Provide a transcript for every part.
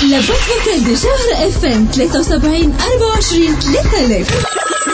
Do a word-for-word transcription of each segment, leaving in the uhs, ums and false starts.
لابوت فوكال دي شهر اف ام ثلاثة وسبعين أربعة وعشرين ثلاثة آلاف.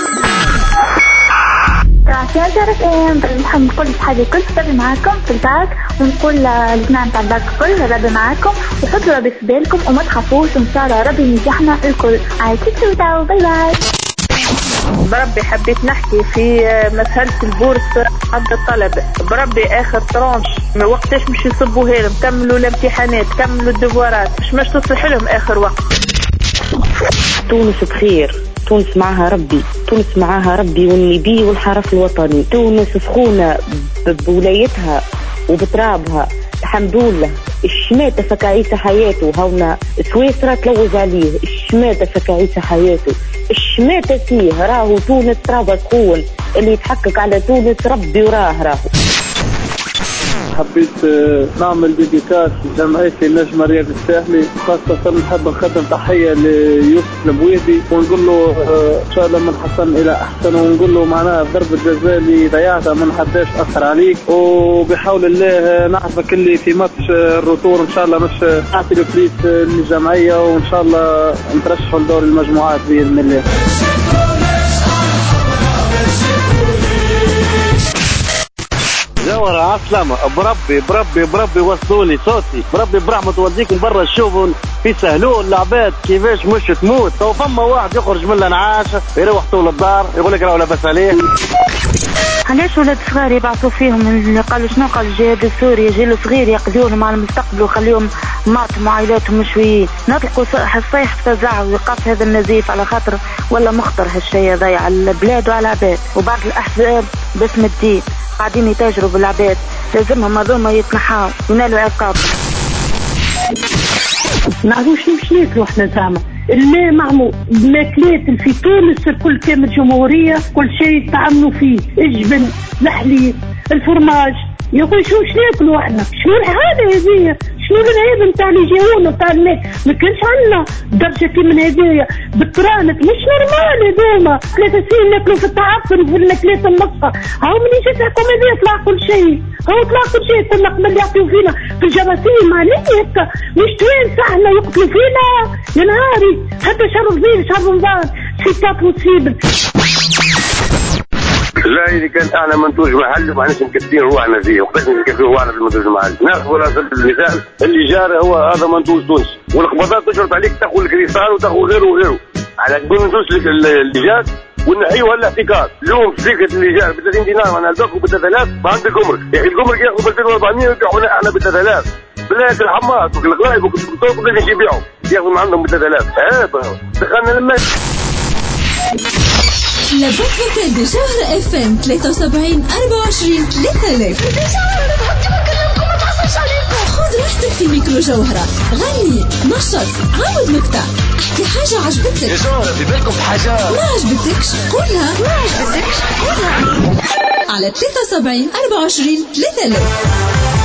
يا جرس ايه بنحب نقول لصحابي كل ربي معاكم في الباك، ونقول للجماعة نتاع الباك كل ربي معاكم، وحطوا ربي في بالكم وما تخافوش، وان شاء الله ربي ينجحنا الكل. عايزين تودعوا. باي باي. بربي حبيت نحكي في مسألة البورس عند الطلبة. بربي آخر ترانش وقتاش مش يصبوها لهم، كملوا الامتحانات، كملوا الدفوارات، مش مش تصلح لهم آخر وقت. تونس بخير، تونس معها ربي، تونس معها ربي والنبي والحرس الوطني. تونس سخونة بولايتها وبترابها الحمد لله. الشماتة فكعيسى حياته، هونا سويسرا تلوز عليه. الشماتة فكعيسى حياته، الشماتة فيه. راهو تونس ترابها سخون، اللي يتحقق على تونس ربي وراه. راهو حبيت نعمل ديديكاس لجمعية النجمة رياض الساحلي، خاصة نحب نقدم تحية ليوسف البويدي، ونقول له إن شاء الله من حسن إلى أحسن، ونقول له معناها ضرب الجزاء اللي ضيعتها من حداش أثر عليك، وبحول الله نعرفك اللي في ماتش الروتور إن شاء الله مش نعطي الفليس للجمعية، وإن شاء الله نترشحوا لدور المجموعات بإذن الله. جوهرة عسلامة بربي بربي بربي وصلوني صوتي، بربي برحمة توديكم برا تشوفوا في سهلون العباد كيفاش مش تموت. تو فما واحد يخرج من النعاشة يروح طول الدار يقول لك راهو لاباس عليه. علاش ولاد صغار يبعثوا فيهم اللي قالوا شنو قال الجهاد السوري، جيل صغير يقضيوهم على المستقبل وخليهم معطم عائلاتهم مشويين. نطلقوا الصيح فزع ويقف هذا النزيف على خاطر ولا مخطر هالشيء هذا على البلاد وعلى العباد. وبعض الأحزاب باسم الدين قاعدين يتاجروا بالعباد، لازمهم هذوما يتنحاو ينالوا عقاب. نعرفوش مش ناكلوا احنا زعما الماء معمول الماكلات في تونس الكل كامل جمهورية، كل شيء يتعاملوا فيه، الجبن، الحليب، الفرماج. يا اخوي شو ناكلوا احنا؟ شنو الحالة هذه؟ شنو العيب نتاع اللي يجيونا نتاع الماء؟ ما كانش عندنا درجة من هذيا بالترانك، مش نورمال هذوما. ثلاثة سنين ناكلوا في التعفن في الماكلات النصفة، هاو من يجي تحكم هذا يطلع كل شيء، هاو طلع كل شيء. كنا قبل يعطيو فينا في الجراثيم معناها هكا، مش توين احنا يقتلوا فينا يا نهاري. حتى شهر رمضان شهر رمضان سي با بوسيبل. لا إذا كان احنا منتوج محلي ما احناش مكتبين روحنا فيه، وقتاش نكتبين روحنا في المنتوج المحلي. ناخذ راس المثال اللي جاري هو هذا منتوج تونسي، والقبضات تشرط عليك تاخذ الكريستال وتاخذ غيره وغيره على تقول منتوج اللي جات ونحيوها الاحتكار. اليوم في سكه اللي جار ب ثلاثين دينار انا الباكو ب ثلاثة آلاف، ما عند الجمرك يا اخي الجمرك ياخذ ب ألفين وأربعمية ويبيعونا احنا ب ثلاثة آلاف. بالله الحماس والغلايب والدكتور كلهم يبيعوا ياخذوا من عندهم ب ثلاثة آلاف. اه دخلنا لما لابوت فوكال دي شهر اف ام ثلاثة وسبعين أربعة وعشرين ثلاثة آلاف. خذ راحتك في ميكرو جوهرة، غني نشط عاود مقطع، احكي حاجة عجبتك يا جوهرة في بالكم في حاجة ما عجبتكش قولها، ما عجبتكش قولها على ثلاثة وسبعين أربعة وعشرين ثلاثة آلاف.